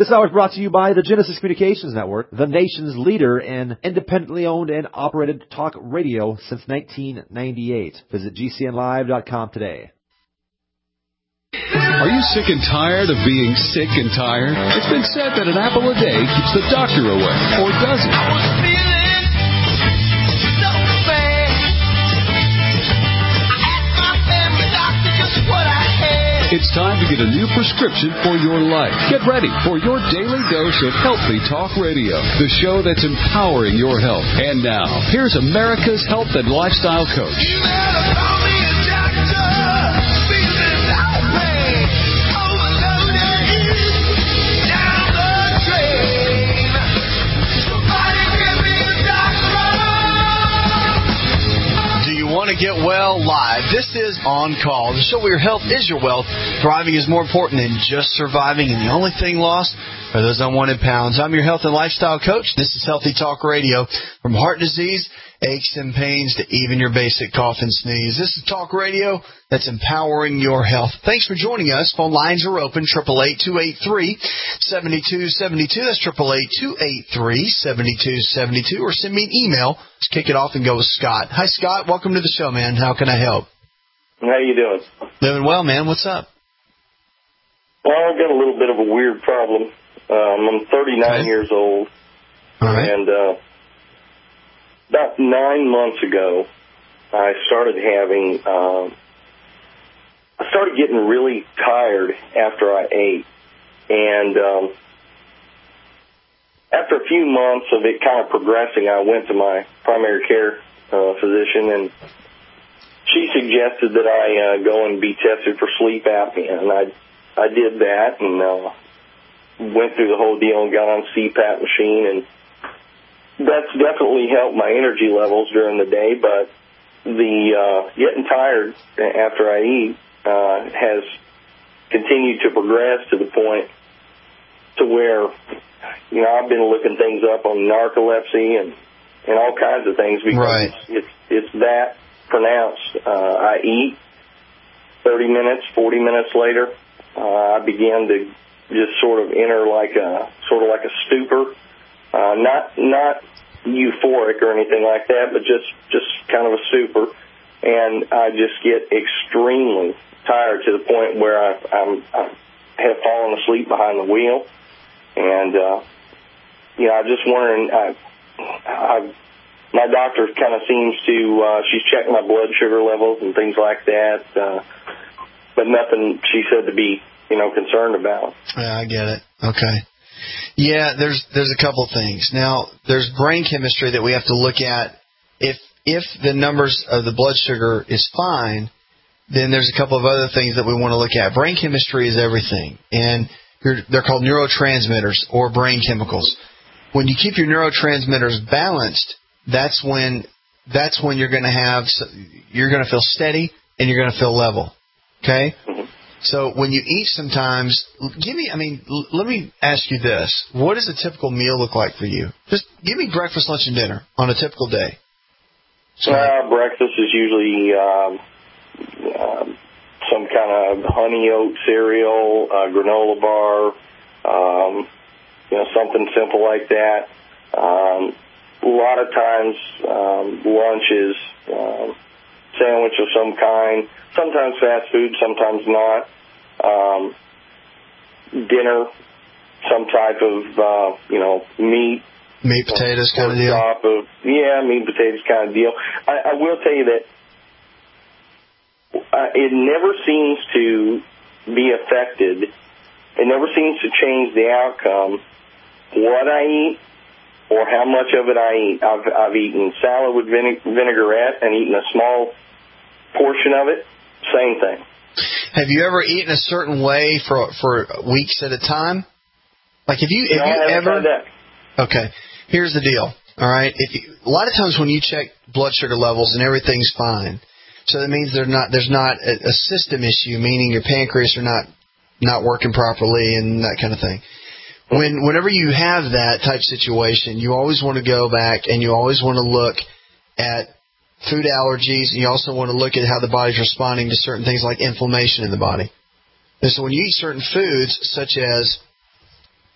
This hour is brought to you by the Genesis Communications Network, the nation's leader in independently owned and operated talk radio since 1998. Visit GCNlive.com today. Are you sick and tired of being sick and tired? It's been said that an apple a day keeps the doctor away, or does it? I was feeling so bad. I asked my family doctor just what I had. It's time to get a new prescription for your life. Get ready for your daily dose of Healthy Talk Radio, the show that's empowering your health. And now, here's America's health and lifestyle coach. You better call me a doctor. Want to get well live. This is On Call, the show where your health is your wealth. Thriving is more important than just surviving, and the only thing lost are those unwanted pounds. I'm your health and lifestyle coach. This is Healthy Talk Radio. From heart disease, aches and pains, to even your basic cough and sneeze. This is talk radio that's empowering your health. Thanks for joining us. Phone lines are open, 888-283-7272. That's 888-283-7272. Or send me an email. Let's kick it off and go with Scott. Hi, Scott. Welcome to the show, man. How can I help? How you doing? Doing well, man. What's up? Well, I've got a little bit of a weird problem. I'm 39 years old. All right. And about 9 months ago, I started getting really tired after I ate. And after a few months of it kind of progressing, I went to my primary care physician, and she suggested that I go and be tested for sleep apnea. And I did that and went through the whole deal and got on CPAP machine, and that's definitely helped my energy levels during the day, but the getting tired after I eat has continued to progress to the point to where, I've been looking things up on narcolepsy and all kinds of things because it's that pronounced. I eat 30 minutes, 40 minutes later, I begin to just sort of enter like a stupor. Not euphoric or anything like that, but just kind of a stupor, and I just get extremely tired to the point where I have fallen asleep behind the wheel, and I'm just wondering. My doctor kind of seems to she's checked my blood sugar levels and things like that, but nothing she said to be concerned about. Yeah, I get it. Okay. Yeah, there's a couple things. Now, there's brain chemistry that we have to look at. If the numbers of the blood sugar is fine, then there's a couple of other things that we want to look at. Brain chemistry is everything, and they're called neurotransmitters or brain chemicals. When you keep your neurotransmitters balanced, that's when you're going to feel steady and you're going to feel level. Okay? Mm-hmm. So when you eat sometimes, let me ask you this. What does a typical meal look like for you? Just give me breakfast, lunch, and dinner on a typical day. Breakfast is usually some kind of honey oat cereal, granola bar, something simple like that. A lot of times lunch is sandwich of some kind. Sometimes fast food, sometimes not. Dinner, some type of, meat. Meat, potatoes kind of deal? Meat, potatoes kind of deal. I will tell you that it never seems to be affected. It never seems to change the outcome. What I eat or how much of it I eat. I've eaten salad with vinaigrette and eaten a small portion of it. Same thing. Have you ever eaten a certain way for weeks at a time? Like, have you ever? Tried that. Okay. Here's the deal. All right. A lot of times when you check blood sugar levels and everything's fine, so that means there's not a system issue, meaning your pancreas are not working properly and that kind of thing. Whenever you have that type situation, you always want to go back and you always want to look at food allergies, and you also want to look at how the body's responding to certain things like inflammation in the body. And so when you eat certain foods, such as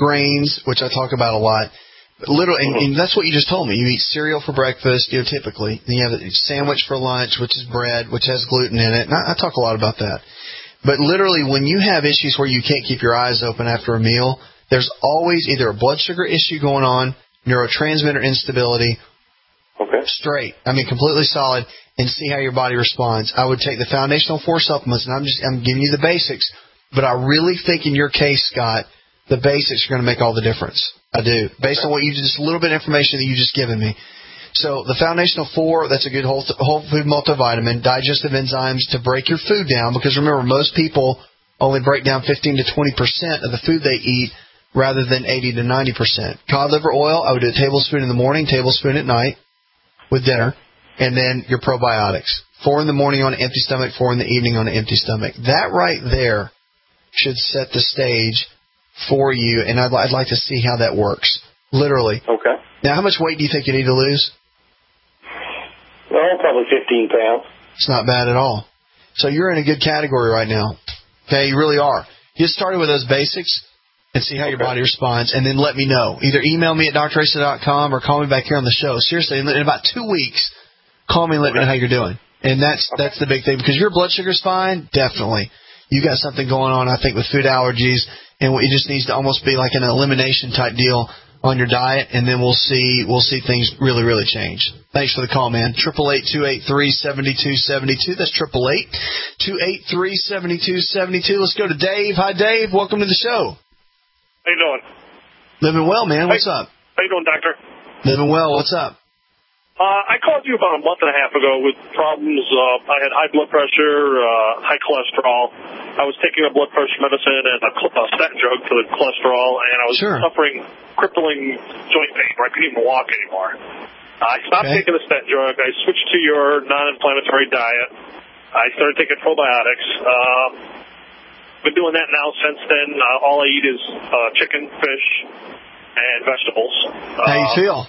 grains, which I talk about a lot. And that's what you just told me. You eat cereal for breakfast, typically. Then you have a sandwich for lunch, which is bread, which has gluten in it. And I talk a lot about that. But literally, when you have issues where you can't keep your eyes open after a meal, there's always either a blood sugar issue going on, neurotransmitter instability, straight. I mean, completely solid, and see how your body responds. I would take the Foundational 4 supplements, and I'm giving you the basics, but I really think in your case, Scott, the basics are going to make all the difference. I do, based on what you just a little bit of information that you just given me. So the Foundational 4, that's a good whole food multivitamin, digestive enzymes to break your food down, because remember, most people only break down 15 to 20% of the food they eat rather than 80 to 90%. Cod liver oil, I would do a tablespoon in the morning, tablespoon at night with dinner, and then your probiotics. 4 in the morning on an empty stomach, 4 in the evening on an empty stomach. That right there should set the stage for you, and I'd like to see how that works, literally. Okay. Now, how much weight do you think you need to lose? Well, probably 15 pounds. It's not bad at all. So you're in a good category right now. Okay, you really are. Get started with those basics and see how your body responds, and then let me know. Either email me at drasa.com or call me back here on the show. Seriously, in about 2 weeks, call me and let me know how you're doing. And that's the big thing, because your blood sugar's fine, definitely. You got something going on, I think, with food allergies, and it just needs to almost be like an elimination type deal on your diet, and then we'll see things really, really change. Thanks for the call, man. 888-283-7272. That's 888-283-7272. Let's go to Dave. Hi, Dave. Welcome to the show. How you doing? Living well, man. What's up? How you doing, doctor? Living well. What's up? I called you about a month and a half ago with problems. I had high blood pressure, high cholesterol. I was taking a blood pressure medicine and a statin drug for the cholesterol, and I was suffering crippling joint pain where I couldn't even walk anymore. I stopped taking the statin drug. I switched to your non-inflammatory diet. I started taking probiotics. Been doing that now since then. All I eat is chicken, fish, and vegetables. How you feel?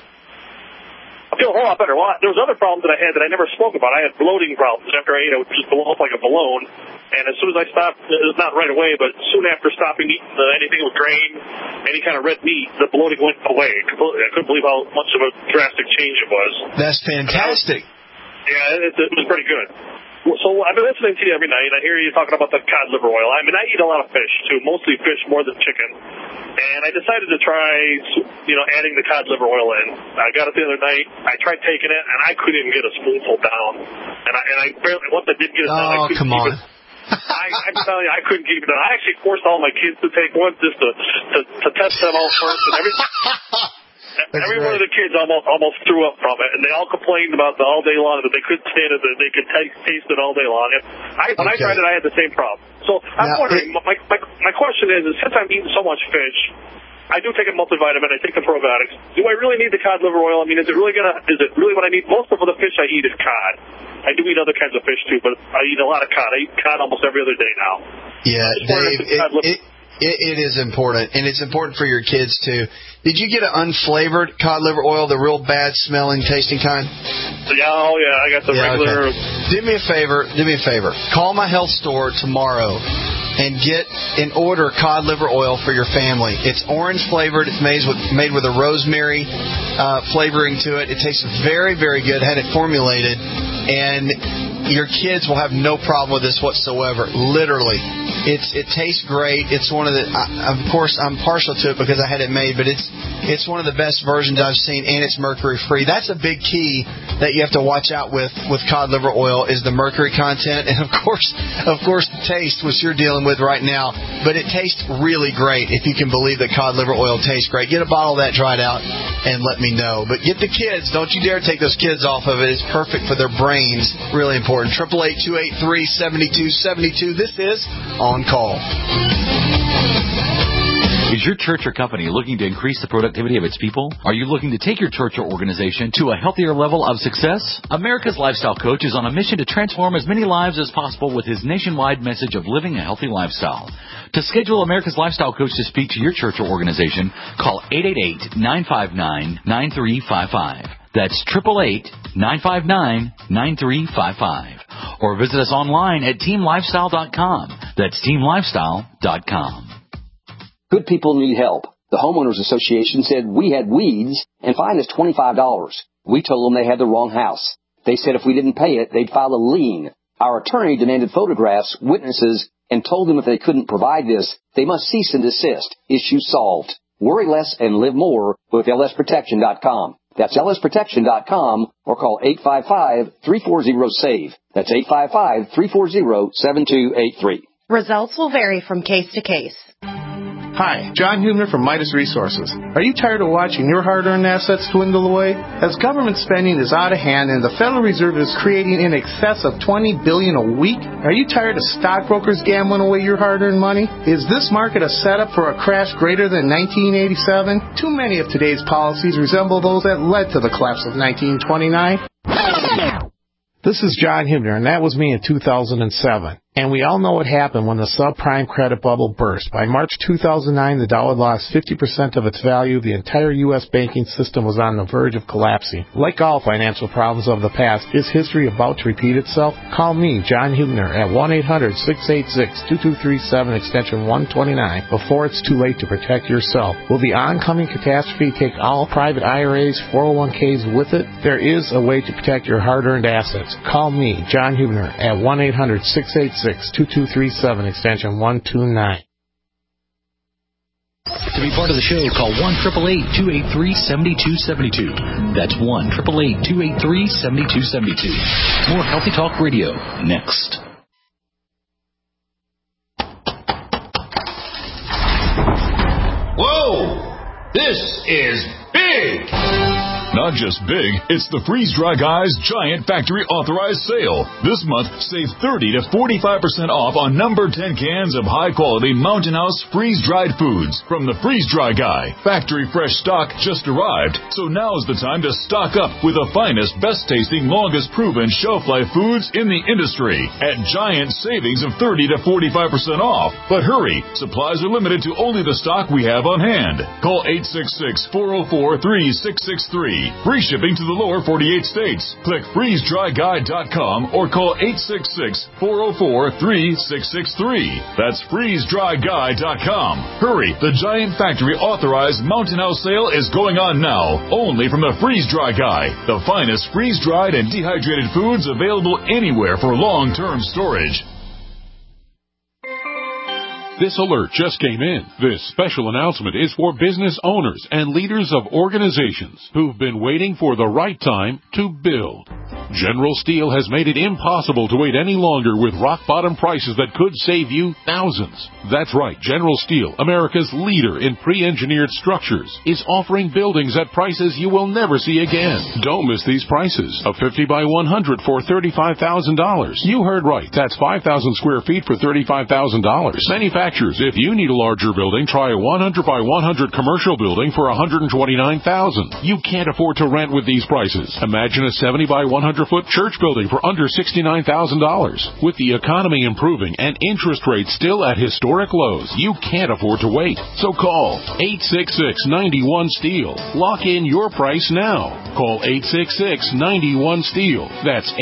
I feel a whole lot better. Well, there was other problems that I had that I never spoke about. I had bloating problems after I ate. I would just blow up like a balloon. And as soon as I stopped, it was not right away, but soon after stopping eating anything with grain, any kind of red meat, the bloating went away completely. I couldn't believe how much of a drastic change it was. That's fantastic. Yeah, it was pretty good. So I've been listening to you every night, and I hear you talking about the cod liver oil. I mean, I eat a lot of fish, too, mostly fish more than chicken. And I decided to try, adding the cod liver oil in. I got it the other night. I tried taking it, and I couldn't even get a spoonful down. And I barely, once I did get it down, I couldn't keep it. I'm telling you, I couldn't keep it down. I actually forced all my kids to take one just to test them all first and everything. Every one of the kids almost threw up from it, and they all complained about it all day long that they couldn't stand it, that they could taste it all day long. And when I tried it, I had the same problem. So I'm wondering, my question is since I'm eating so much fish, I do take a multivitamin, I take the probiotics. Do I really need the cod liver oil? I mean, is it really what I need? Most of the fish I eat is cod. I do eat other kinds of fish too, but I eat a lot of cod. I eat cod almost every other day now. Yeah, Dave, it is important, and it's important for your kids too. Did you get an unflavored cod liver oil, the real bad smelling, tasting kind? I got the regular. Okay. Do me a favor. Call my health store tomorrow and order cod liver oil for your family. It's orange flavored. It's made with a rosemary flavoring to it. It tastes very, very good. Had it formulated, and your kids will have no problem with this whatsoever. Literally, it tastes great. It's one of the. Of course, I'm partial to it because I had it made, but it's one of the best versions I've seen, and it's mercury free. That's a big key that you have to watch out with cod liver oil is the mercury content, and of course the taste, which you're dealing with right now. But it tastes really great if you can believe that cod liver oil tastes great. Get a bottle of that tried out and let me know. But get the kids. Don't you dare take those kids off of it. It's perfect for their brains. Really important. 888-283-7272. This is On Call. Is your church or company looking to increase the productivity of its people? Are you looking to take your church or organization to a healthier level of success? America's Lifestyle Coach is on a mission to transform as many lives as possible with his nationwide message of living a healthy lifestyle. To schedule America's Lifestyle Coach to speak to your church or organization, call 888-959-9355. That's 888-959-9355. Or visit us online at teamlifestyle.com. That's teamlifestyle.com. Good people need help. The Homeowners Association said we had weeds and fined us $25. We told them they had the wrong house. They said if we didn't pay it, they'd file a lien. Our attorney demanded photographs, witnesses, and told them if they couldn't provide this, they must cease and desist. Issue solved. Worry less and live more with lsprotection.com. That's lsprotection.com or call 855-340-SAVE. That's 855-340-7283. Results will vary from case to case. Hi, John Hubner from Midas Resources. Are you tired of watching your hard-earned assets dwindle away? As government spending is out of hand and the Federal Reserve is creating in excess of $20 billion a week, are you tired of stockbrokers gambling away your hard-earned money? Is this market a setup for a crash greater than 1987? Too many of today's policies resemble those that led to the collapse of 1929. This is John Hubner, and that was me in 2007. And we all know what happened when the subprime credit bubble burst. By March 2009, the dollar lost 50% of its value. The entire U.S. banking system was on the verge of collapsing. Like all financial problems of the past, is history about to repeat itself? Call me, John Hubner, at 1-800-686-2237, extension 129, before it's too late to protect yourself. Will the oncoming catastrophe take all private IRAs, 401ks with it? There is a way to protect your hard-earned assets. Call me, John Hubner, at 1-800-686-2237, extension 129. To be part of the show, call 1-888-283-7272. That's 1-888-283-7272. More Healthy Talk Radio next. Whoa! This is big! Not just big, it's the Freeze Dry Guy's Giant Factory Authorized Sale. This month, save 30 to 45% off on number 10 cans of high-quality Mountain House freeze-dried foods from the Freeze Dry Guy. Factory fresh stock just arrived, so now's the time to stock up with the finest, best-tasting, longest-proven shelf-life foods in the industry at giant savings of 30 to 45% off. But hurry, supplies are limited to only the stock we have on hand. Call 866-404-3663. Free shipping to the lower 48 states. Click freezedryguy.com or call 866-404-3663. That's freezedryguy.com. Hurry, the Giant Factory Authorized Mountain House sale is going on now, only from the Freeze Dry Guy, the finest freeze-dried and dehydrated foods available anywhere for long-term storage. This alert just came in. This special announcement is for business owners and leaders of organizations who've been waiting for the right time to build. General Steel has made it impossible to wait any longer with rock-bottom prices that could save you thousands. That's right, General Steel, America's leader in pre-engineered structures, is offering buildings at prices you will never see again. Don't miss these prices. A 50 by 100 for $35,000. You heard right. That's 5,000 square feet for $35,000. Manufacturers, if you need a larger building, try a 100 by 100 commercial building for $129,000. You can't afford to rent with these prices. Imagine a 70 by 100-foot church building for under $69,000. With the economy improving and interest rates still at historic lows, you can't afford to wait. So call 866-91-STEEL. Lock in your price now. Call 866-91-STEEL. That's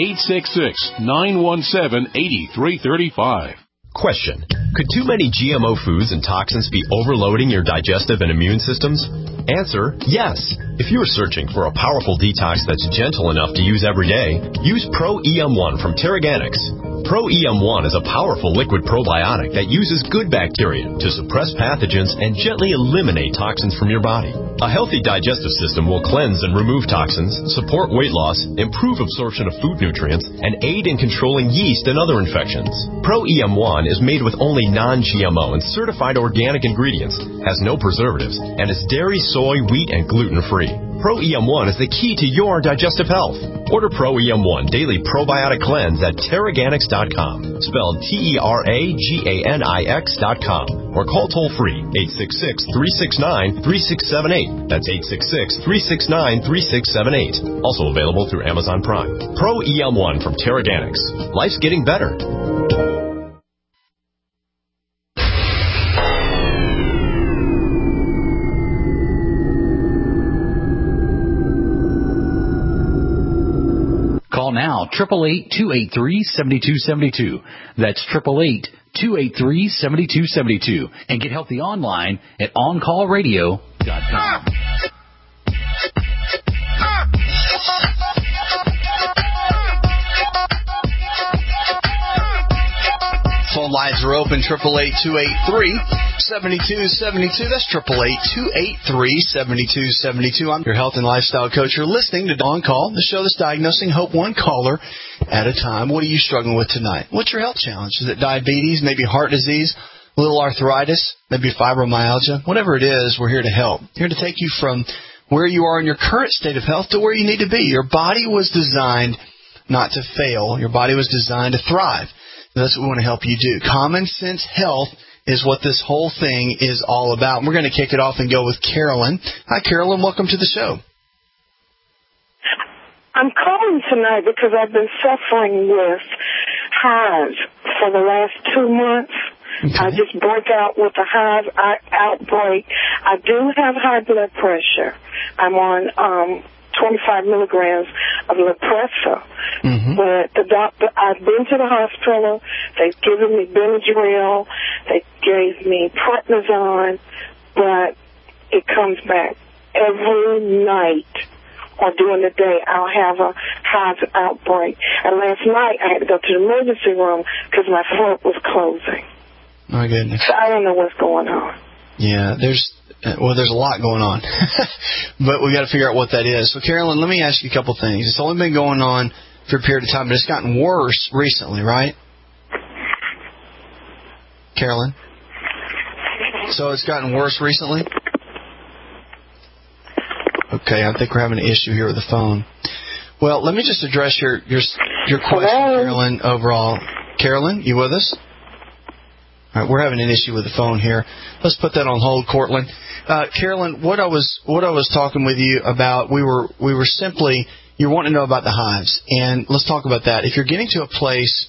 866-917-8335. Question. Could too many GMO foods and toxins be overloading your digestive and immune systems? Answer, yes. If you are searching for a powerful detox that's gentle enough to use every day, use Pro-EM1 from Terraganics. Pro-EM1 is a powerful liquid probiotic that uses good bacteria to suppress pathogens and gently eliminate toxins from your body. A healthy digestive system will cleanse and remove toxins, support weight loss, improve absorption of food nutrients, and aid in controlling yeast and other infections. Pro-EM1 is made with only non-GMO and certified organic ingredients, has no preservatives, and is dairy, soy, wheat, and gluten-free. Pro-EM1 is the key to your digestive health. Order Pro-EM1 Daily Probiotic Cleanse at Terraganics.com, spelled Terraganix.com, or call toll-free 866-369-3678. That's 866-369-3678. Also available through Amazon Prime. Pro-EM1 from Terraganics. Life's getting better. Call now now, 888-283-7272. That's 888-283-7272. And get healthy online at OnCallRadio.com. Phone lines are open, 888-283-7272. That's 888-283-7272. I'm your health and lifestyle coach. You're listening to On Call, the show that's diagnosing hope one caller at a time. What are you struggling with tonight? What's your health challenge? Is it diabetes, maybe heart disease, a little arthritis, maybe fibromyalgia? Whatever it is, we're here to help. Here to take you from where you are in your current state of health to where you need to be. Your body was designed not to fail. Your body was designed to thrive. That's what we want to help you do. Common sense health is what this whole thing is all about. And we're going to kick it off and go with Carolyn. Hi, Carolyn. Welcome to the show. I'm calling tonight because I've been suffering with hives for the last 2 months. Okay. I just broke out with a hive outbreak. I do have high blood pressure. I'm on 25 milligrams of Lipressa. Mm-hmm. But the doctor, I've been to the hospital. They've given me Benadryl. They gave me prednisone. But it comes back every night or during the day. I'll have a hive outbreak. And last night I had to go to the emergency room because my throat was closing. My goodness. So I don't know what's going on. Yeah, there's a lot going on. But we got to figure out what that is. So, Carolyn, let me ask you a couple things. It's only been going on for a period of time, but it's gotten worse recently, right? Carolyn? So it's gotten worse recently? Okay, I think we're having an issue here with the phone. Well, let me just address your question, Carolyn, overall. Carolyn, you with us? All right, we're having an issue with the phone here. Let's put that on hold, Cortland. Carolyn, what I was talking with you about, we were simply, you're wanting to know about the hives, and let's talk about that. If you're getting to a place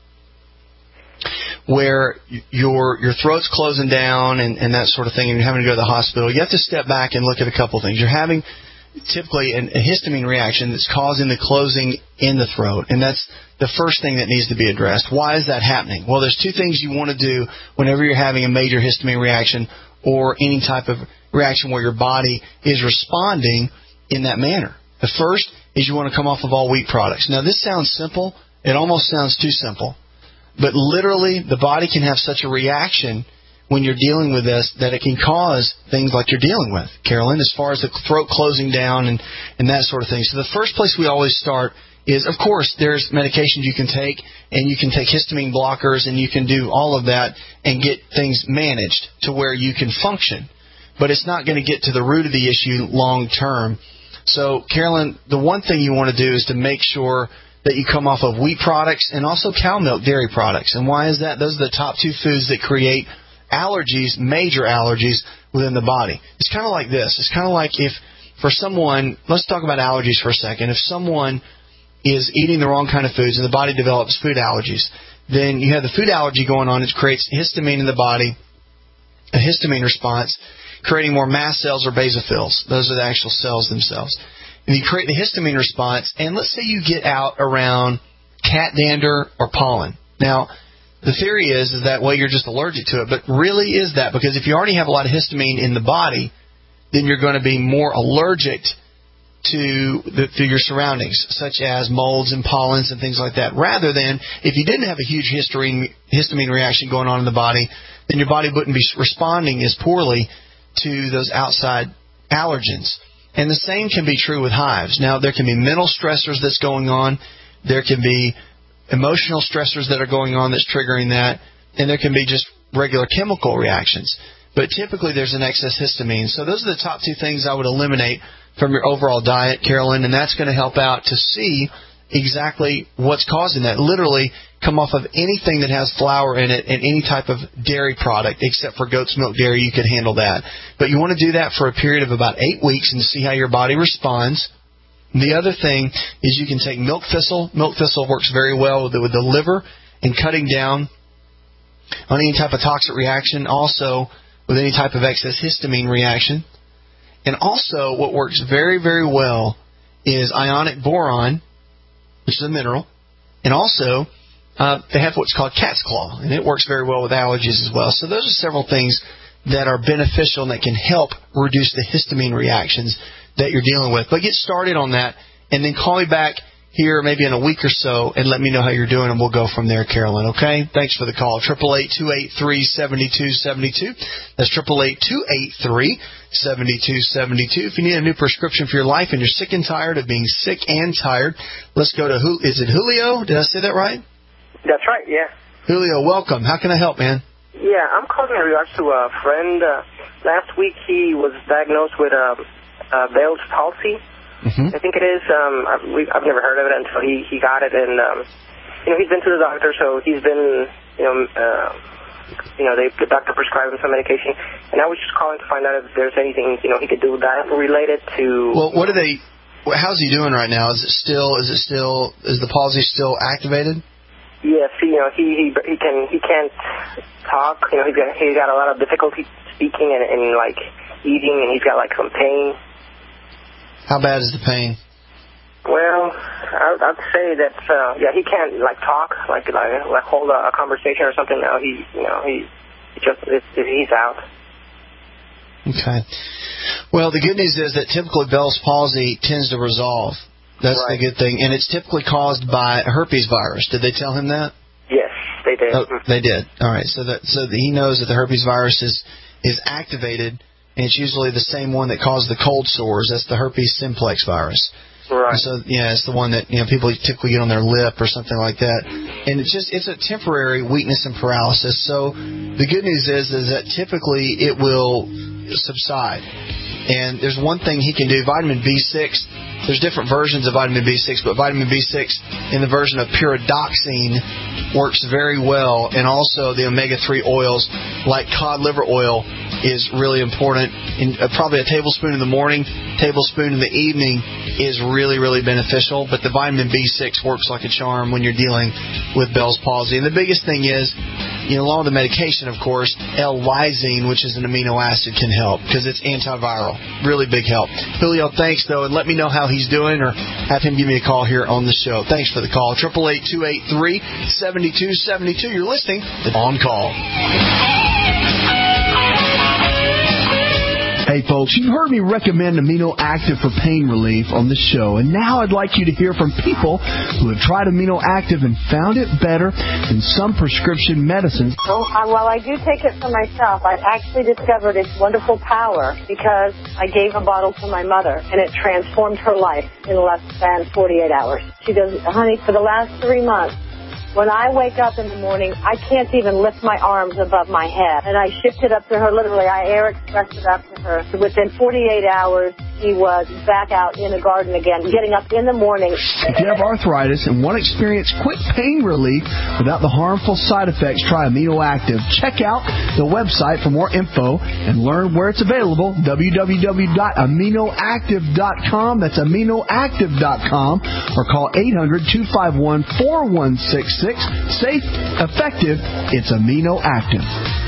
where your throat's closing down and that sort of thing, and you're having to go to the hospital, you have to step back and look at a couple of things. You're having typically a histamine reaction that's causing the closing in the throat, and that's the first thing that needs to be addressed. Why is that happening? Well, there's two things you want to do whenever you're having a major histamine reaction or any type of reaction where your body is responding in that manner. The first is you want to come off of all wheat products. Now, this sounds simple. It almost sounds too simple. But literally, the body can have such a reaction when you're dealing with this that it can cause things like you're dealing with, Carolyn, as far as the throat closing down and that sort of thing. So the first place we always start is, of course, there's medications you can take, and you can take histamine blockers, and you can do all of that and get things managed to where you can function. But it's not going to get to the root of the issue long term. So, Carolyn, the one thing you want to do is to make sure that you come off of wheat products and also cow milk dairy products. And why is that? Those are the top two foods that create allergies, major allergies within the body. It's kind of like this. It's kind of like if for someone, let's talk about allergies for a second. If someone is eating the wrong kind of foods and the body develops food allergies, then you have the food allergy going on. It creates histamine in the body, a histamine response, creating more mast cells or basophils. Those are the actual cells themselves. And you create the histamine response, and let's say you get out around cat dander or pollen. Now, the theory is that, well, you're just allergic to it, but really is that? Because if you already have a lot of histamine in the body, then you're going to be more allergic to your surroundings, such as molds and pollens and things like that, rather than if you didn't have a huge histamine reaction going on in the body, then your body wouldn't be responding as poorly to those outside allergens. And the same can be true with hives. Now, there can be mental stressors that's going on. There can be emotional stressors that are going on that's triggering that. And there can be just regular chemical reactions. But typically there's an excess histamine. So those are the top two things I would eliminate from your overall diet, Carolyn, and that's going to help out to see exactly what's causing that. Literally come off of anything that has flour in it and any type of dairy product, except for goat's milk dairy, you could handle that. But you want to do that for a period of about 8 weeks and see how your body responds. The other thing is you can take milk thistle. Milk thistle works very well with the liver and cutting down on any type of toxic reaction, also with any type of excess histamine reaction. And also what works very, very well is ionic boron. which is a mineral, and also they have what's called cat's claw, and it works very well with allergies as well. So those are several things that are beneficial and that can help reduce the histamine reactions that you're dealing with. But get started on that, and then call me back here maybe in a week or so and let me know how you're doing, and we'll go from there, Carolyn, okay? Thanks for the call. 888-283-7272. That's 888-283-7272. If you need a new prescription for your life and you're sick and tired of being sick and tired, let's go to, is it Julio? Did I say that right? That's right, yeah. Julio, welcome. How can I help, man? Yeah, I'm calling in regards to a friend. Last week he was diagnosed with Bell's palsy. I think it is. I've never heard of it until he got it, and he's been to the doctor, so he's been, the doctor prescribed him some medication, and I was just calling to find out if there's anything he could do that related to. Well, how's he doing right now? Is the palsy still activated? Yes, he can't talk. He's got a lot of difficulty speaking and like eating, and he's got like some pain. How bad is the pain? Well, I'd say that he can't like talk, like hold a conversation or something. Now he's out. Okay. Well, the good news is that typically Bell's palsy tends to resolve. That's the good thing, and it's typically caused by a herpes virus. Did they tell him that? Yes, they did. Oh, they did. All right. So he knows that the herpes virus is activated. And it's usually the same one that caused the cold sores. That's the herpes simplex virus. Right. And so, it's the one that people typically get on their lip or something like that. And it's a temporary weakness and paralysis. So the good news is that typically it will subside. And there's one thing he can do. Vitamin B6, there's different versions of vitamin B6, but vitamin B6 in the version of pyridoxine works very well. And also the omega-3 oils like cod liver oil is really important. And probably a tablespoon in the morning, tablespoon in the evening is really, really beneficial. But the vitamin B6 works like a charm when you're dealing with Bell's palsy. And the biggest thing is, along with the medication, of course, L-lysine, which is an amino acid, can help because it's antiviral. Really big help. Julio, thanks, though, and let me know how he's doing or have him give me a call here on the show. Thanks for the call. 888-283-7272. You're listening to On Call. Hey folks, you heard me recommend Amino Active for pain relief on the show, and now I'd like you to hear from people who have tried Amino Active and found it better than some prescription medicines. Well, I do take it for myself. I've actually discovered its wonderful power because I gave a bottle to my mother, and it transformed her life in less than 48 hours. She goes, honey, for the last 3 months, when I wake up in the morning, I can't even lift my arms above my head. And I shipped it up to her, literally. I air expressed it up to her. Within 48 hours, he was back out in the garden again, getting up in the morning. If you have arthritis and want to experience quick pain relief without the harmful side effects, try Amino Active. Check out the website for more info and learn where it's available, www.aminoactive.com. That's aminoactive.com, or call 800-251-4166. Safe, effective, it's Amino Active.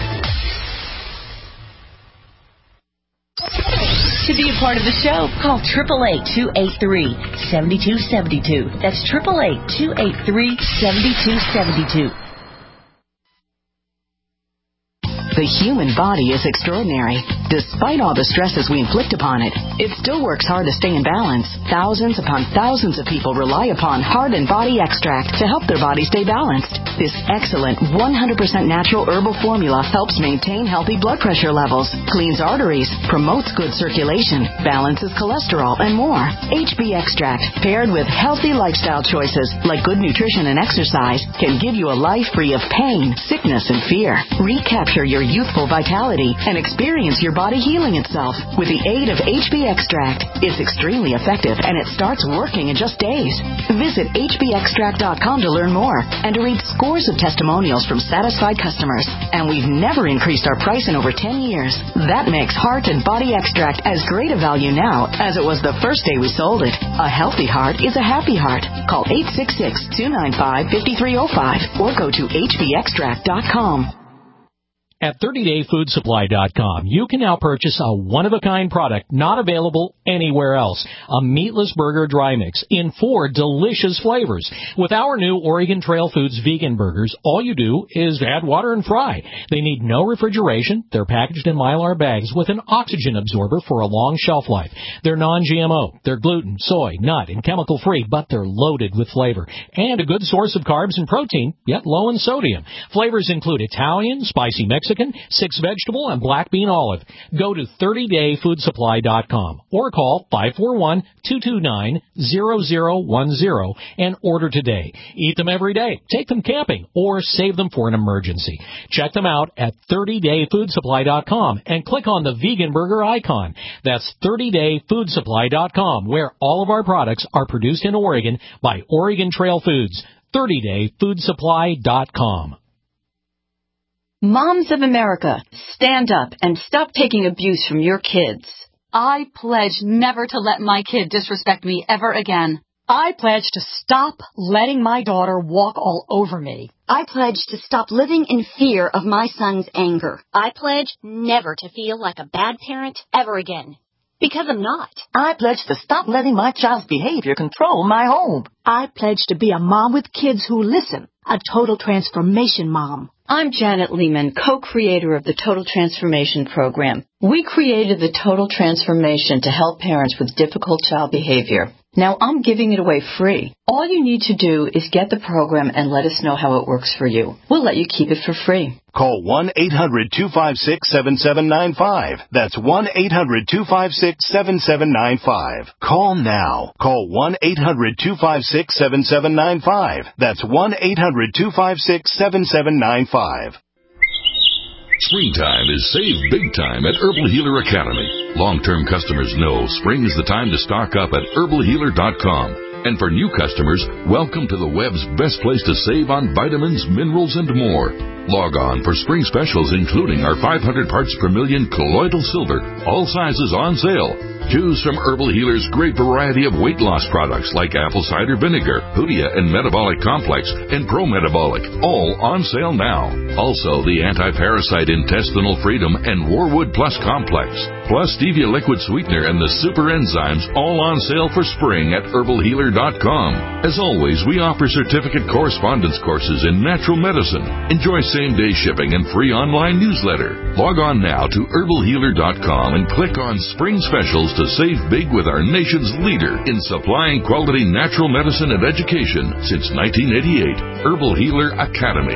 To be a part of the show, call 888-283-7272. That's 888-283-7272. The human body is extraordinary. Despite all the stresses we inflict upon it, it still works hard to stay in balance. Thousands upon thousands of people rely upon Heart and Body Extract to help their body stay balanced. This excellent 100% natural herbal formula helps maintain healthy blood pressure levels, cleans arteries, promotes good circulation, balances cholesterol, and more. HB Extract, paired with healthy lifestyle choices like good nutrition and exercise, can give you a life free of pain, sickness, and fear. Recapture your youthful vitality and experience your body healing itself with the aid of HB Extract. It's extremely effective and it starts working in just days. Visit hbextract.com to learn more and to read scores of testimonials from satisfied customers. And we've never increased our price in over 10 years. That makes Heart and Body Extract as great a value now as it was the first day we sold it. A healthy heart is a happy heart. Call 866-295-5305 or go to hbextract.com. At 30dayfoodsupply.com, you can now purchase a one-of-a-kind product not available anywhere else. A meatless burger dry mix in 4 delicious flavors. With our new Oregon Trail Foods vegan burgers, all you do is add water and fry. They need no refrigeration. They're packaged in Mylar bags with an oxygen absorber for a long shelf life. They're non-GMO. They're gluten, soy, nut, and chemical-free, but they're loaded with flavor. And a good source of carbs and protein, yet low in sodium. Flavors include Italian, spicy Mexican, 6 vegetable, and black bean olive. Go to 30dayfoodsupply.com or call 541-229-0010 and order today. Eat them every day, take them camping, or save them for an emergency. Check them out at 30dayfoodsupply.com and click on the vegan burger icon. That's 30dayfoodsupply.com, where all of our products are produced in Oregon by Oregon Trail Foods. 30dayfoodsupply.com. Moms of America, stand up and stop taking abuse from your kids. I pledge never to let my kid disrespect me ever again. I pledge to stop letting my daughter walk all over me. I pledge to stop living in fear of my son's anger. I pledge never to feel like a bad parent ever again. Because I'm not. I pledge to stop letting my child's behavior control my home. I pledge to be a mom with kids who listen. A total transformation mom. I'm Janet Lehman, co-creator of the Total Transformation Program. We created the Total Transformation to help parents with difficult child behavior. Now I'm giving it away free. All you need to do is get the program and let us know how it works for you. We'll let you keep it for free. Call 1-800-256-7795. That's 1-800-256-7795. Call now. Call 1-800-256-7795. That's 1-800-256-7795. Springtime is save big time at Herbal Healer Academy. Long-term customers know spring is the time to stock up at herbalhealer.com. And for new customers, welcome to the web's best place to save on vitamins, minerals, and more. Log on for spring specials, including our 500 parts per million colloidal silver, all sizes on sale. Choose from Herbal Healer's great variety of weight loss products like apple cider vinegar, Hoodia and Metabolic Complex, and Pro Metabolic, all on sale now. Also, the Anti-Parasite Intestinal Freedom and Warwood Plus Complex, plus Stevia Liquid Sweetener and the Super Enzymes, all on sale for spring at herbalhealer.com. As always, we offer certificate correspondence courses in natural medicine. Enjoy same-day shipping and free online newsletter. Log on now to herbalhealer.com and click on Spring Specials to save big with our nation's leader in supplying quality natural medicine and education since 1988, Herbal Healer Academy.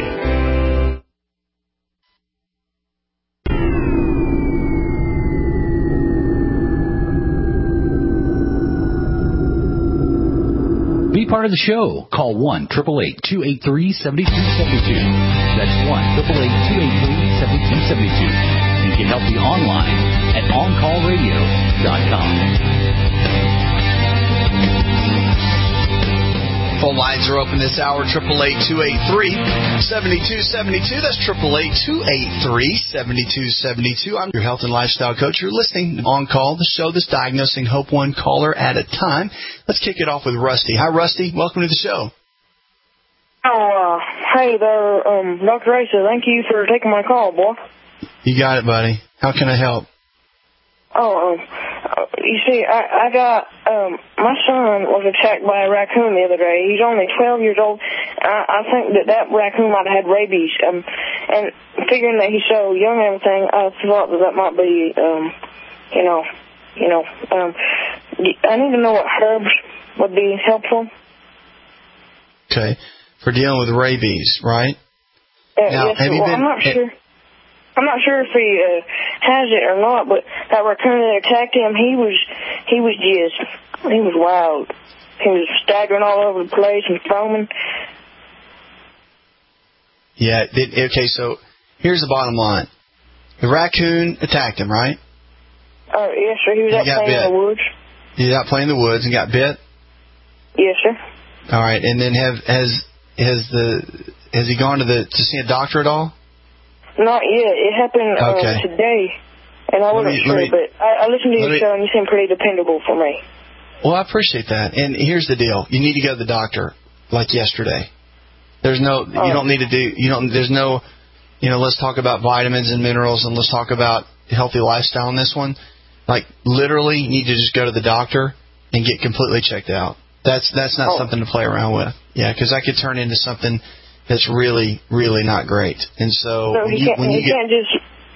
Be part of the show. Call 1-888-283-7272. That's 1-888-283-7272. And you can help you online at OnCallRadio.com. Phone lines are open this hour, 888-283-7272. That's 888-283-7272. I'm your health and lifestyle coach. You're listening to On Call, the show that's diagnosing hope one caller at a time. Let's kick it off with Rusty. Hi, Rusty. Welcome to the show. Oh, hey there, Dr. Asa. Thank you for taking my call, boy. You got it, buddy. How can I help? You see, I got, my son was attacked by a raccoon the other day. He's only 12 years old. I think that raccoon might have had rabies. And figuring that he's so young and everything, I thought that might be, I need to know what herbs would be helpful. Okay. For dealing with rabies, right? Now, yes, I'm not sure if he has it or not, but that raccoon that attacked him, he was wild. He was staggering all over the place and foaming. Yeah. Okay. So here's the bottom line: the raccoon attacked him, right? Yes, sir. He was out playing in the woods. He was out playing in the woods and got bit. Yes, sir. All right. And then has he gone to see a doctor at all? Not yet. It happened today, and I wasn't sure, but I listened to your show, and you seem pretty dependable for me. Well, I appreciate that. And here's the deal: you need to go to the doctor like yesterday. You don't need to do. There's no let's talk about vitamins and minerals, and let's talk about healthy lifestyle in this one. Like, literally, you need to just go to the doctor and get completely checked out. That's not something to play around with. Yeah, because that could turn into something that's really, really not great. And so he can't just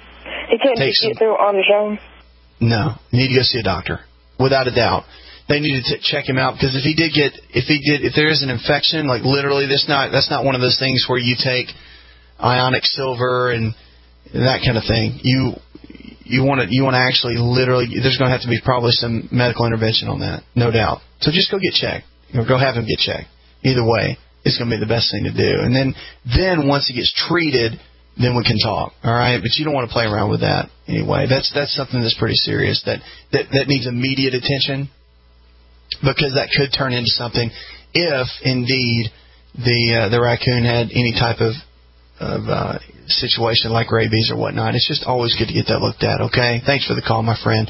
get through on his own? No, you need to go see a doctor, without a doubt. They need to check him out, because if there is an infection, like literally, that's not one of those things where you take ionic silver and that kind of thing. You want to actually literally, there's going to have to be probably some medical intervention on that, no doubt. So just go get checked. Go have him get checked. Either way, it's going to be the best thing to do. And then once he gets treated, then we can talk. All right, but you don't want to play around with that anyway. That's something that's pretty serious. That needs immediate attention, because that could turn into something if indeed the raccoon had any type of situation like rabies or whatnot. It's just always good to get that looked at, okay? Thanks for the call, my friend.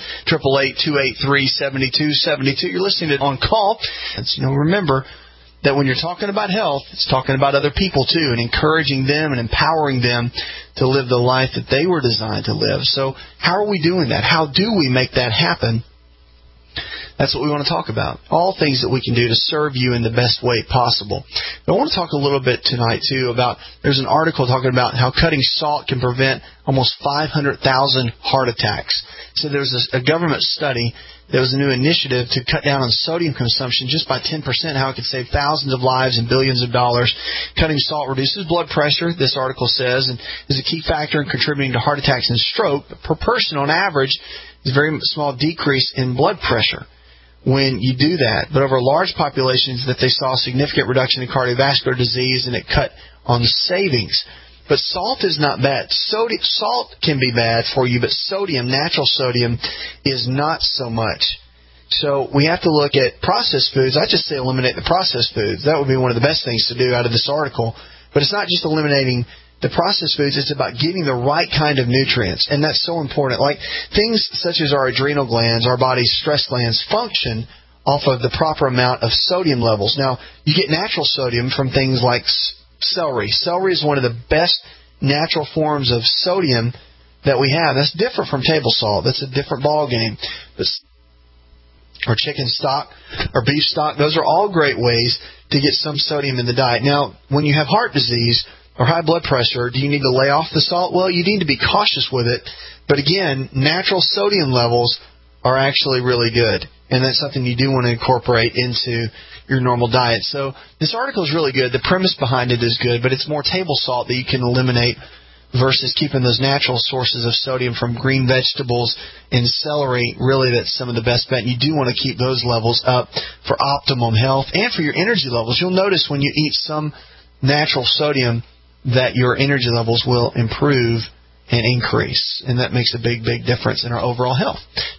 888-283-7272. You're listening to On Call. Remember that when you're talking about health, it's talking about other people too, and encouraging them and empowering them to live the life that they were designed to live. So how are we doing that? How do we make that happen? That's what we want to talk about. All things that we can do to serve you in the best way possible. But I want to talk a little bit tonight, too, about, there's an article talking about how cutting salt can prevent almost 500,000 heart attacks. So there's a government study. There was a new initiative to cut down on sodium consumption just by 10%, how it could save thousands of lives and billions of dollars. Cutting salt reduces blood pressure, this article says, and is a key factor in contributing to heart attacks and stroke. But per person, on average, is a very small decrease in blood pressure when you do that. But over large populations, that they saw a significant reduction in cardiovascular disease, and it cut on savings. But salt is not bad. Salt can be bad for you, but sodium, natural sodium, is not so much. So we have to look at processed foods. I just say eliminate the processed foods. That would be one of the best things to do out of this article. But it's not just eliminating the processed foods, it's about getting the right kind of nutrients, and that's so important. Like things such as our adrenal glands, our body's stress glands, function off of the proper amount of sodium levels. Now, you get natural sodium from things like celery. Celery is one of the best natural forms of sodium that we have. That's different from table salt. That's a different ball game. Or chicken stock, or beef stock, those are all great ways to get some sodium in the diet. Now, when you have heart disease or high blood pressure, do you need to lay off the salt? Well, you need to be cautious with it. But again, natural sodium levels are actually really good. And that's something you do want to incorporate into your normal diet. So this article is really good. The premise behind it is good, but it's more table salt that you can eliminate versus keeping those natural sources of sodium from green vegetables and celery. Really, that's some of the best bet. You do want to keep those levels up for optimum health and for your energy levels. You'll notice when you eat some natural sodium that your energy levels will improve and increase, and that makes a big, big difference in our overall health.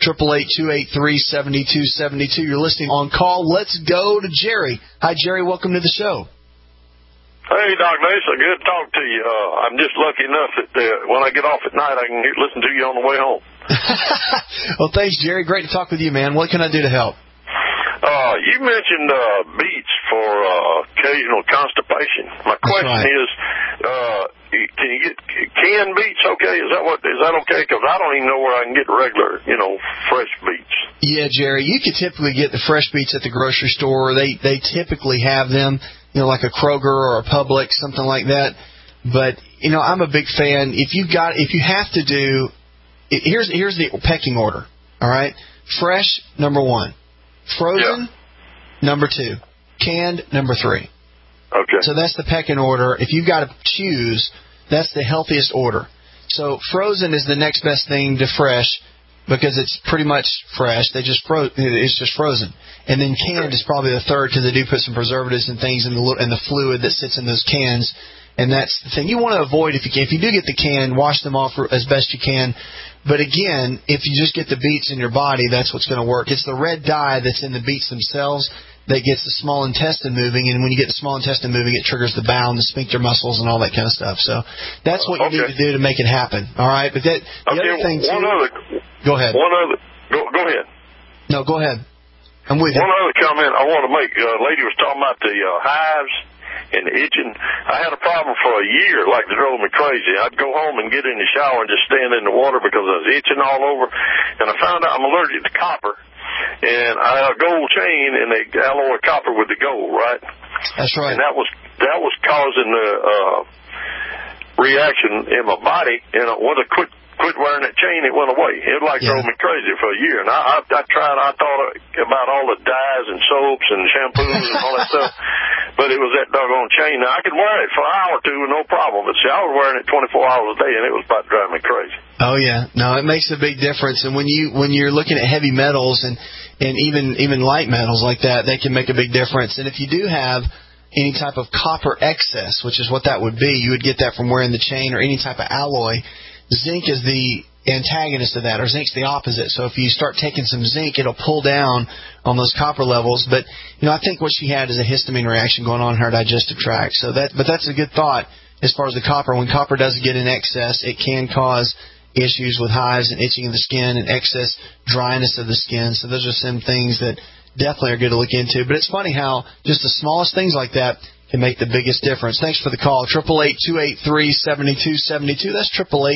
888-283-7272. You're listening On Call. Let's go to Jerry. Hi, Jerry. Welcome to the show. Hey, Doc Nasa. Good to talk to you. I'm just lucky enough that when I get off at night, I can listen to you on the way home. Well, thanks, Jerry. Great to talk with you, man. What can I do to help? You mentioned beets for occasional constipation. My question is, can you get canned beets? Okay, is that okay? Because I don't even know where I can get regular, fresh beets. Yeah, Jerry, you could typically get the fresh beets at the grocery store. They typically have them, like a Kroger or a Publix, something like that. But I'm a big fan. If you have to do, here's the pecking order. All right, fresh, number 1. Frozen, number 2. Canned, number 3. Okay. So that's the pecking order. If you've got to choose, that's the healthiest order. So frozen is the next best thing to fresh because it's pretty much fresh. It's just frozen. And then canned is probably the third because they do put some preservatives and things in the fluid that sits in those cans. And that's the thing you want to avoid if you can. If you do get the can, wash them off as best you can. But again, if you just get the beets in your body, that's what's going to work. It's the red dye that's in the beets themselves that gets the small intestine moving. And when you get the small intestine moving, it triggers the bowel and the sphincter muscles and all that kind of stuff. So that's what you need to do to make it happen. All right? But the other thing, too. Go ahead. Go ahead. No, go ahead. I'm with you. One other comment I want to make. A lady was talking about the hives. and the itching. I had a problem for a year, like it drove me crazy. I'd go home and get in the shower and just stand in the water because I was itching all over. And I found out I'm allergic to copper. And I had a gold chain, and they alloy copper with the gold, right? That's right. And that was causing the reaction in my body. And when I quit wearing that chain, it went away. It drove me crazy for a year. And I tried. I thought about all the dyes and soaps and shampoos and all that stuff, but it was that doggone chain. Now I could wear it for an hour or two with no problem, but see, I was wearing it 24 hours a day, and it was about driving me crazy. Oh yeah, no, it makes a big difference. And when you're looking at heavy metals and even light metals like that, they can make a big difference. And if you do have any type of copper excess, which is what that would be, you would get that from wearing the chain or any type of alloy. Zinc is the antagonist of that, or zinc's the opposite. So if you start taking some zinc, it'll pull down on those copper levels. But I think what she had is a histamine reaction going on in her digestive tract. But that's a good thought as far as the copper. When copper does get in excess, it can cause issues with hives and itching of the skin and excess dryness of the skin. So those are some things that definitely are good to look into. But it's funny how just the smallest things like that can make the biggest difference. Thanks for the call. 888-283-7272. That's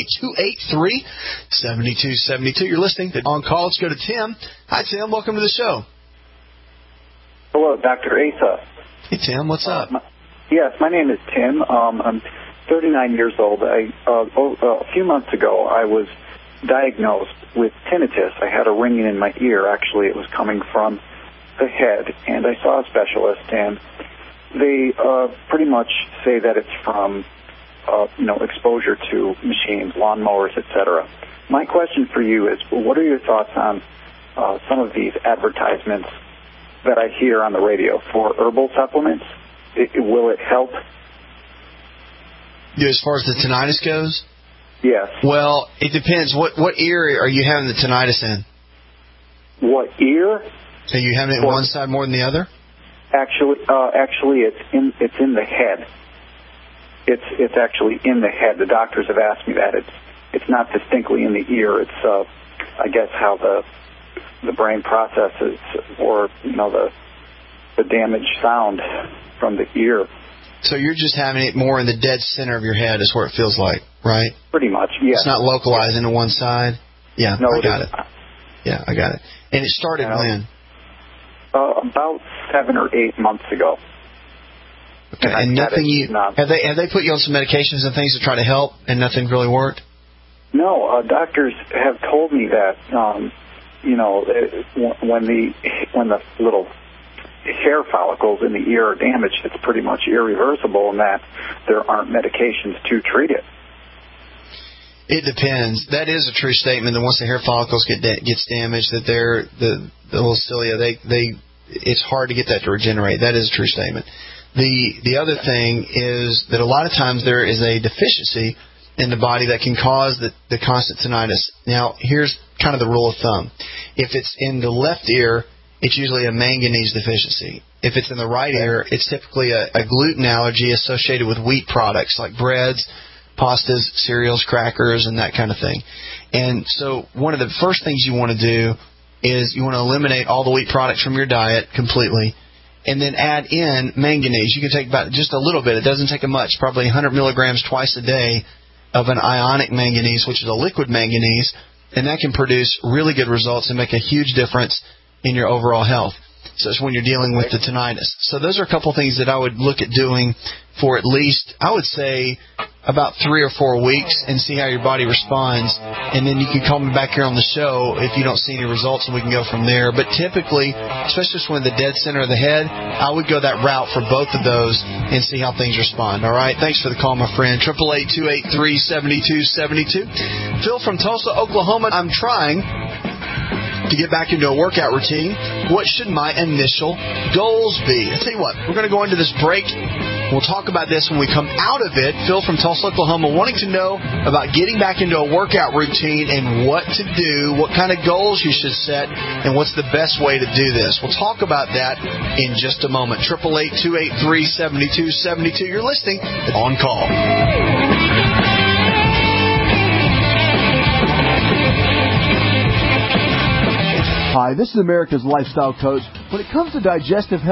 888-283-7272. You're listening to On Call. Let's go to Tim. Hi, Tim. Welcome to the show. Hello, Dr. Asa. Hey, Tim. What's up? Yes, my name is Tim. I'm 39 years old. A few months ago, I was diagnosed with tinnitus. I had a ringing in my ear. Actually, it was coming from the head, and I saw a specialist, and they pretty much say that it's from, exposure to machines, lawnmowers, etc. My question for you is, what are your thoughts on some of these advertisements that I hear on the radio for herbal supplements? Will it help? As far as the tinnitus goes? Yes. Well, it depends. What ear are you having the tinnitus in? What ear? Are you having it in one side more than the other? Actually, it's in the head. It's actually in the head. The doctors have asked me that. It's not distinctly in the ear. It's I guess how the brain processes, or the damaged sound from the ear. So you're just having it more in the dead center of your head is where it feels like, right? Pretty much, yes. It's not localizing to one side? Yeah, no, I got it. Yeah, I got it. And it started when? About 7 or 8 months ago. Okay, and nothing have they put you on some medications and things to try to help, and nothing really worked? No, doctors have told me that when the little hair follicles in the ear are damaged, it's pretty much irreversible, and that there aren't medications to treat it. It depends. That is a true statement. That once the hair follicles gets damaged, that the little cilia, it's hard to get that to regenerate. That is a true statement. The other thing is that a lot of times there is a deficiency in the body that can cause the constant tinnitus. Now, here's kind of the rule of thumb. If it's in the left ear, it's usually a manganese deficiency. If it's in the right ear, it's typically a gluten allergy associated with wheat products like breads, pastas, cereals, crackers, and that kind of thing. And so one of the first things you want to do is you want to eliminate all the wheat products from your diet completely, and then add in manganese. You can take about just a little bit. It doesn't take much, probably 100 milligrams twice a day of an ionic manganese, which is a liquid manganese, and that can produce really good results and make a huge difference in your overall health. So it's when you're dealing with the tinnitus. So those are a couple things that I would look at doing for at least, I would say, about 3 or 4 weeks, and see how your body responds. And then you can call me back here on the show if you don't see any results, and we can go from there. But typically, especially when the dead center of the head, I would go that route for both of those and see how things respond. All right? Thanks for the call, my friend. 888-283-7272. Phil from Tulsa, Oklahoma. I'm trying to get back into a workout routine. What should my initial goals be? I'll tell you what, we're going to go into this break. We'll talk about this when we come out of it. Phil from Tulsa, Oklahoma, wanting to know about getting back into a workout routine and what to do, what kind of goals you should set, and what's the best way to do this. We'll talk about that in just a moment. 888-283-7272. You're listening to On Call. Hi, this is America's Lifestyle Coach. When it comes to digestive health,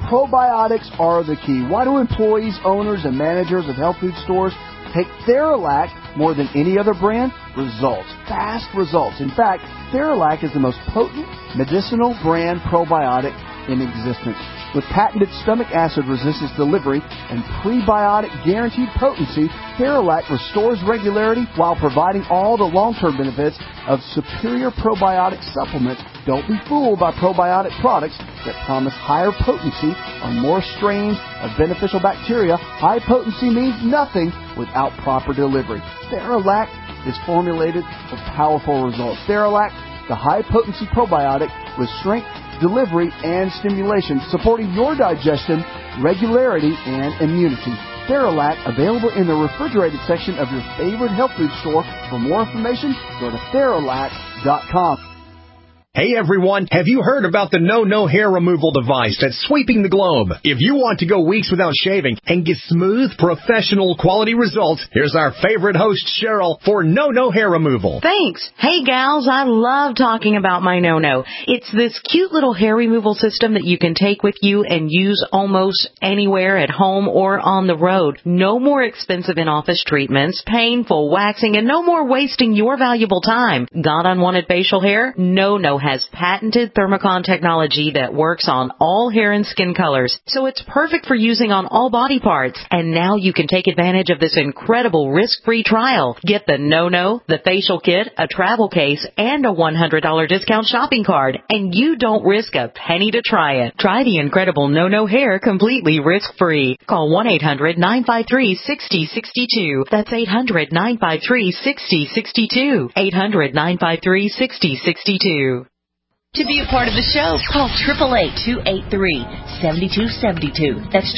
Probiotics are the key. Why do employees, owners, and managers of health food stores take Theralac more than any other brand? Results. Fast results. In fact, Theralac is the most potent medicinal brand probiotic in existence. With patented stomach acid resistance delivery and prebiotic guaranteed potency, Theralac restores regularity while providing all the long-term benefits of superior probiotic supplements. Don't be fooled by probiotic products that promise higher potency on more strains of beneficial bacteria. High potency means nothing without proper delivery. Theralac is formulated for powerful results. Theralac, the high-potency probiotic with strength, delivery, and stimulation, supporting your digestion, regularity, and immunity. Theralac, available in the refrigerated section of your favorite health food store. For more information, go to Theralac.com. Hey everyone, have you heard about the No hair removal device that's sweeping the globe? If you want to go weeks without shaving and get smooth, professional quality results, here's our favorite host, Cheryl, for No hair removal. Thanks. Hey gals, I love talking about my No. It's this cute little hair removal system that you can take with you and use almost anywhere at home or on the road. No more expensive in-office treatments, painful waxing, and no more wasting your valuable time. Got unwanted facial hair? No has patented Thermocon technology that works on all hair and skin colors, so it's perfect for using on all body parts. And now you can take advantage of this incredible risk-free trial. Get the No, the facial kit, a travel case, and a $100 discount shopping card, and you don't risk a penny to try it. Try the incredible No hair completely risk-free. Call 1-800-953-6062. That's 800-953-6062. 800-953-6062. To be a part of the show, call 888-283-7272. That's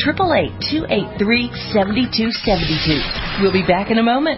888-283-7272. We'll be back in a moment.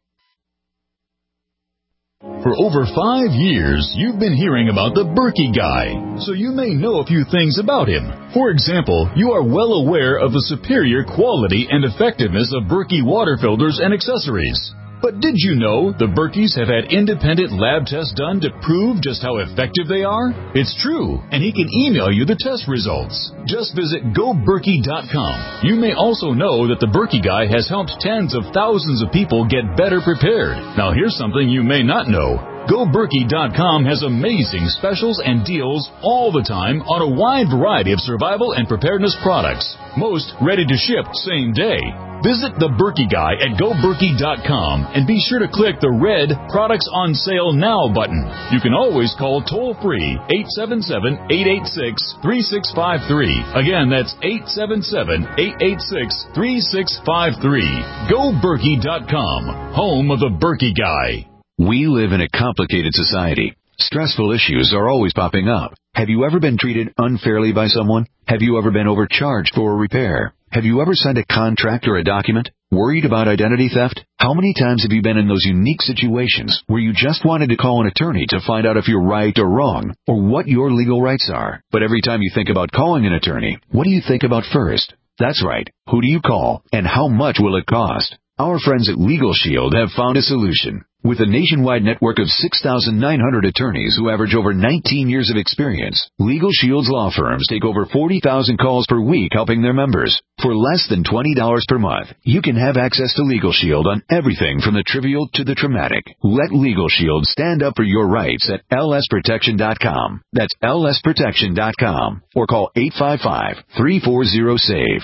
For over 5 years, you've been hearing about the Berkey Guy, so you may know a few things about him. For example, you are well aware of the superior quality and effectiveness of Berkey water filters and accessories. But did you know the Berkeys have had independent lab tests done to prove just how effective they are? It's true, and he can email you the test results. Just visit GoBerkey.com. You may also know that the Berkey Guy has helped tens of thousands of people get better prepared. Now here's something you may not know. GoBerkey.com has amazing specials and deals all the time on a wide variety of survival and preparedness products. Most ready to ship same day. Visit the Berkey Guy at GoBerkey.com and be sure to click the red Products on Sale Now button. You can always call toll-free 877-886-3653. Again, that's 877-886-3653. GoBerkey.com, home of the Berkey Guy. We live in a complicated society. Stressful issues are always popping up. Have you ever been treated unfairly by someone? Have you ever been overcharged for a repair? Have you ever signed a contract or a document? Worried about identity theft? How many times have you been in those unique situations where you just wanted to call an attorney to find out if you're right or wrong, or what your legal rights are? But every time you think about calling an attorney, what do you think about first? That's right. Who do you call, and how much will it cost? Our friends at Legal Shield have found a solution. With a nationwide network of 6,900 attorneys who average over 19 years of experience, Legal Shield's law firms take over 40,000 calls per week helping their members. For less than $20 per month, you can have access to Legal Shield on everything from the trivial to the traumatic. Let Legal Shield stand up for your rights at lsprotection.com. That's lsprotection.com. Or call 855-340-SAVE.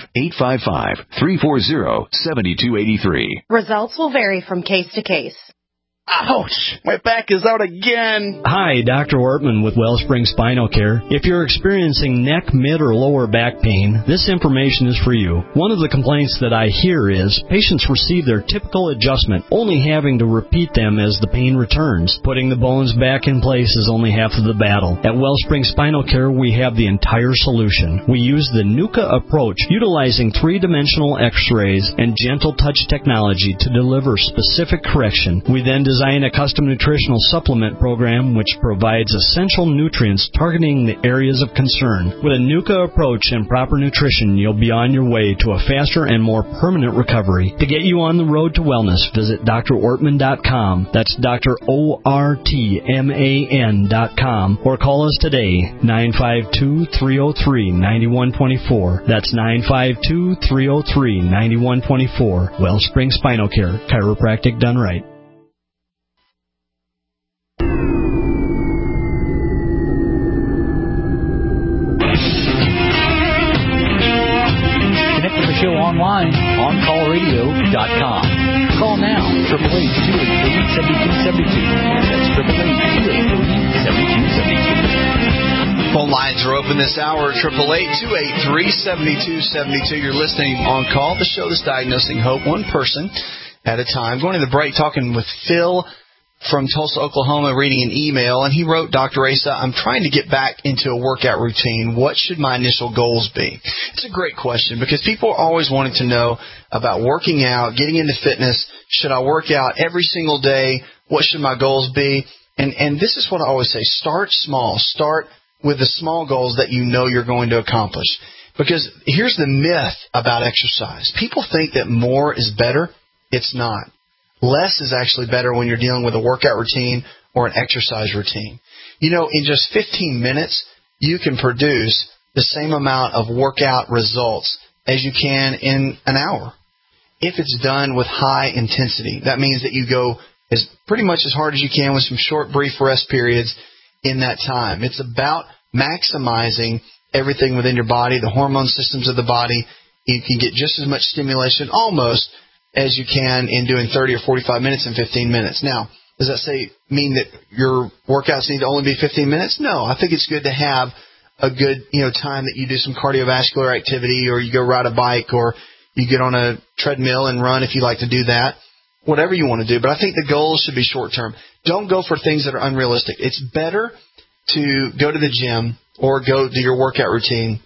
855-340-7283. Results will vary from case to case. Ouch! My back is out again. Hi, Dr. Ortman with Wellspring Spinal Care. If you're experiencing neck, mid, or lower back pain, this information is for you. One of the complaints that I hear is patients receive their typical adjustment, only having to repeat them as the pain returns. Putting the bones back in place is only half of the battle. At Wellspring Spinal Care, we have the entire solution. We use the NUCA approach, utilizing three-dimensional x-rays and gentle touch technology to deliver specific correction. We then design a custom nutritional supplement program which provides essential nutrients targeting the areas of concern. With a NUCA approach and proper nutrition, you'll be on your way to a faster and more permanent recovery. To get you on the road to wellness, visit drortman.com. That's drortman.com. Or call us today, 952-303-9124. That's 952-303-9124. Wellspring Spinal Care, chiropractic done right. Connect with the show online, OnCallRadio.com. Call now, 888-283-7272. That's 888-283-7272. Phone lines are open this hour, 888-283-7272. You're listening On Call, the show that's diagnosing hope one person at a time. Going to the break, talking with Phil from Tulsa, Oklahoma, reading an email, and he wrote, Dr. Asa, I'm trying to get back into a workout routine. What should my initial goals be? It's a great question because people are always wanting to know about working out, getting into fitness. Should I work out every single day? What should my goals be? And this is what I always say. Start small. Start with the small goals that you know you're going to accomplish. Because here's the myth about exercise. People think that more is better. It's not. Less is actually better when you're dealing with a workout routine or an exercise routine. You know, in just 15 minutes, you can produce the same amount of workout results as you can in an hour. If it's done with high intensity, that means that you go pretty much as hard as you can with some short, brief rest periods in that time. It's about maximizing everything within your body, the hormone systems of the body. You can get just as much stimulation almost as you can in doing 30 or 45 minutes in 15 minutes. Now, does that mean that your workouts need to only be 15 minutes? No, I think it's good to have a good, time that you do some cardiovascular activity, or you go ride a bike, or you get on a treadmill and run if you like to do that. Whatever you want to do. But I think the goals should be short term. Don't go for things that are unrealistic. It's better to go to the gym or go do your workout routine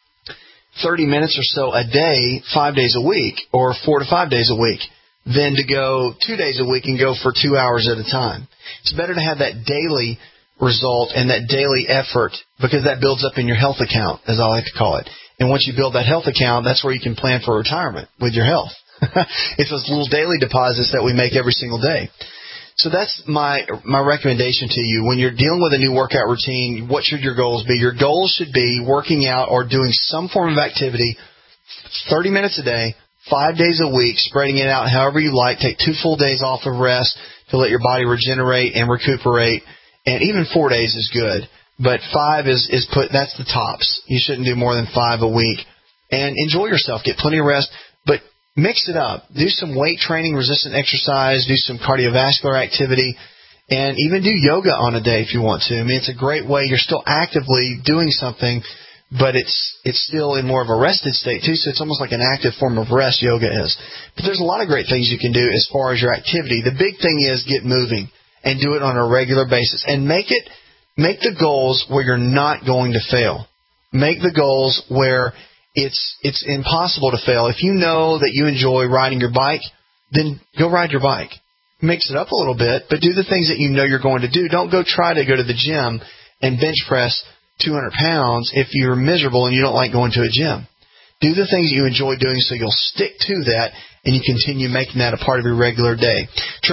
30 minutes or so a day, 5 days a week, or 4 to 5 days a week, than to go 2 days a week and go for 2 hours at a time. It's better to have that daily result and that daily effort, because that builds up in your health account, as I like to call it. And once you build that health account, that's where you can plan for retirement with your health. It's those little daily deposits that we make every single day. So that's my recommendation to you. When you're dealing with a new workout routine, what should your goals be? Your goals should be working out or doing some form of activity 30 minutes a day, 5 days a week, spreading it out however you like. Take 2 full days off of rest to let your body regenerate and recuperate. And even 4 days is good. But 5 that's the tops. You shouldn't do more than 5 a week. And enjoy yourself. Get plenty of rest. But mix it up. Do some weight training, resistant exercise, do some cardiovascular activity, and even do yoga on a day if you want to. I mean, it's a great way. You're still actively doing something, but it's still in more of a rested state too, so it's almost like an active form of rest, yoga is. But there's a lot of great things you can do as far as your activity. The big thing is get moving and do it on a regular basis. And make the goals where you're not going to fail. Make the goals where it's impossible to fail. If you know that you enjoy riding your bike, then go ride your bike. Mix it up a little bit, but do the things that you know you're going to do. Don't try to go to the gym and bench press 200 pounds if you're miserable and you don't like going to a gym. Do the things that you enjoy doing so you'll stick to that and you continue making that a part of your regular day.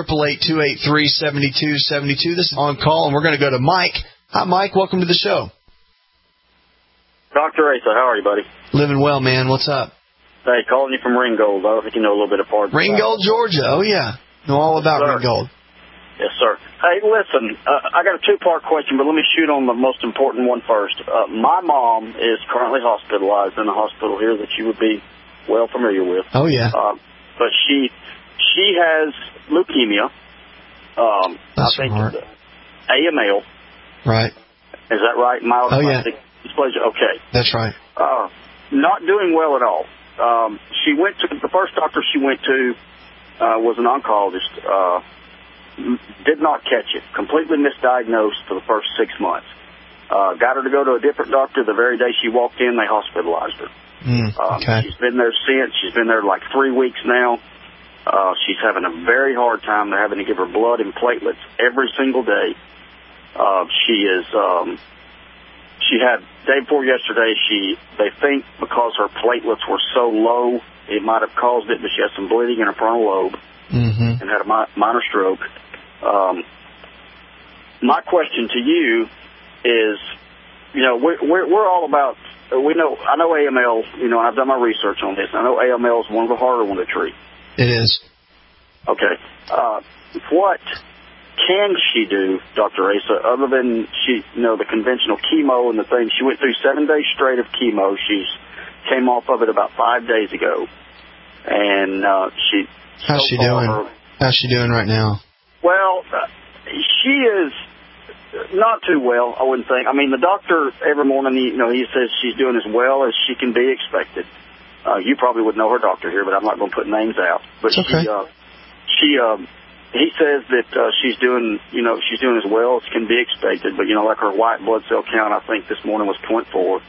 888-283-7272. This is On Call, and we're going to go to Mike. Hi, Mike. Welcome to the show. Dr. Asa, how are you, buddy? Living well, man. What's up? Hey, calling you from Ringgold. I don't think you know a little bit of part. Ringgold, Georgia. Oh, yeah. Know all about Ringgold. Yes, sir. Hey, listen, I got a 2-part question, but let me shoot on the most important one first. My mom is currently hospitalized in a hospital here that you would be well familiar with. Oh, yeah. But she has leukemia. That's I think smart. AML. Right. Is that right? Myelodysplastic dysplasia. Okay. That's right. Not doing well at all. She went to the first doctor she went to was an oncologist. Did not catch it. Completely misdiagnosed for the first 6 months. Got her to go to a different doctor. The very day she walked in, they hospitalized her. Okay. She's been there since. She's been there like 3 weeks now. She's having a very hard time. They're having to give her blood and platelets every single day. She had, day before yesterday, they think because her platelets were so low, it might have caused it, but she had some bleeding in her frontal lobe and had a minor stroke. My question to you is, we're all about, I know AML, I've done my research on this. I know AML is one of the harder ones to treat. It is. Okay. What can she do, Dr. Asa, other than the conventional chemo and the things? She went through 7 days straight of chemo. She came off of it about 5 days ago. And how's she doing? How's she doing right now? Well, she is not too well, I wouldn't think. I mean, the doctor every morning, he says she's doing as well as she can be expected. You probably would know her doctor here, but I'm not going to put names out. But okay. He says that she's doing as well as can be expected. But like her white blood cell count, I think this morning was 0.4.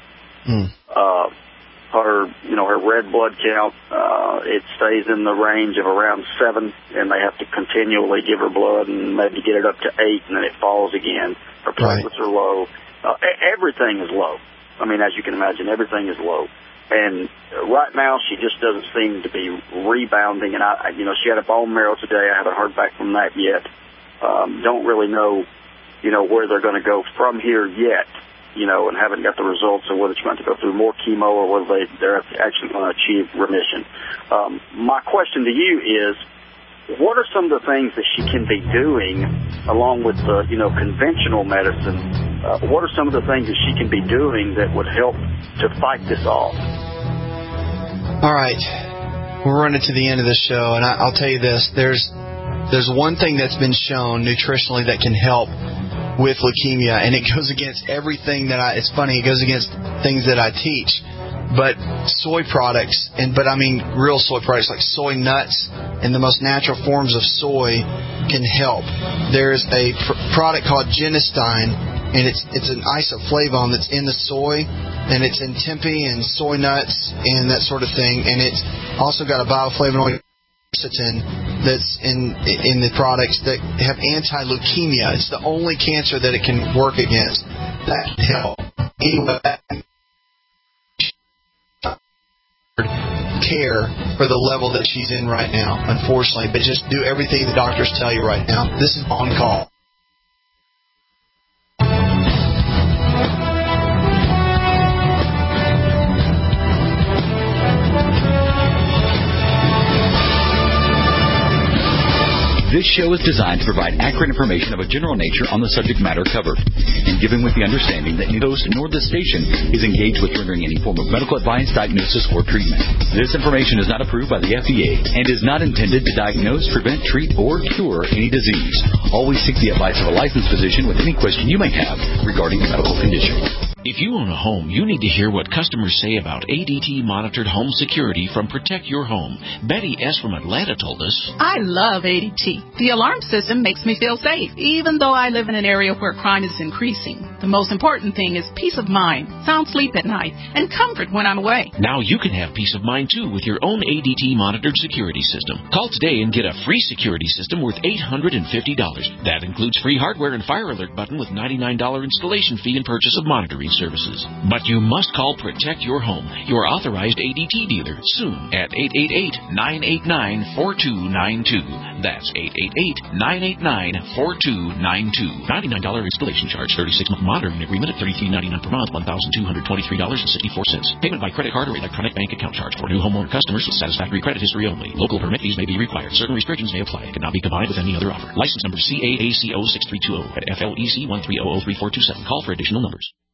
Her red blood count, it stays in the range of around 7, and they have to continually give her blood and maybe get it up to 8, and then it falls again. Her platelets are low. Everything is low. I mean, as you can imagine, everything is low. And right now, she just doesn't seem to be rebounding. And she had a bone marrow today. I haven't heard back from that yet. Don't really know, where they're going to go from here yet. And haven't got the results of whether she's going to go through more chemo or whether they're actually going to achieve remission. My question to you is, what are some of the things that she can be doing along with the, conventional medicine? What are some of the things that she can be doing that would help to fight this off? All right. We're running to the end of the show, and I'll tell you this. There's one thing that's been shown nutritionally that can help with leukemia, and it goes against everything it's funny, it goes against things that I teach, but soy products, but I mean real soy products like soy nuts and the most natural forms of soy can help. There's a product called Genistein, and it's an isoflavone that's in the soy, and it's in tempeh and soy nuts and that sort of thing, and it's also got a bioflavonoid that's in the products that have anti-leukemia. It's the only cancer that it can work against. That can help. Anyway, care for the level that she's in right now, unfortunately, but just do everything the doctors tell you right now. This is On Call. This show is designed to provide accurate information of a general nature on the subject matter covered, and given with the understanding that neither host nor the station is engaged with rendering any form of medical advice, diagnosis, or treatment. This information is not approved by the FDA and is not intended to diagnose, prevent, treat, or cure any disease. Always seek the advice of a licensed physician with any question you may have regarding a medical condition. If you own a home, you need to hear what customers say about ADT-monitored home security from Protect Your Home. Betty S. from Atlanta told us, I love ADT. The alarm system makes me feel safe, even though I live in an area where crime is increasing. The most important thing is peace of mind, sound sleep at night, and comfort when I'm away. Now you can have peace of mind, too, with your own ADT-monitored security system. Call today and get a free security system worth $850. That includes free hardware and fire alert button with $99 installation fee and purchase of monitoring services. But you must call Protect Your Home, your authorized ADT dealer, soon at 888-989-4292. That's 888-989-4292. $99 installation charge, 36-month monitoring agreement at $33.99 per month, $1,223.64. Payment by credit card or electronic bank account charge for new homeowner customers with satisfactory credit history only. Local permit fees may be required. Certain restrictions may apply. It cannot be combined with any other offer. License number CAACO6320 at FLEC 1300347. Call for additional numbers.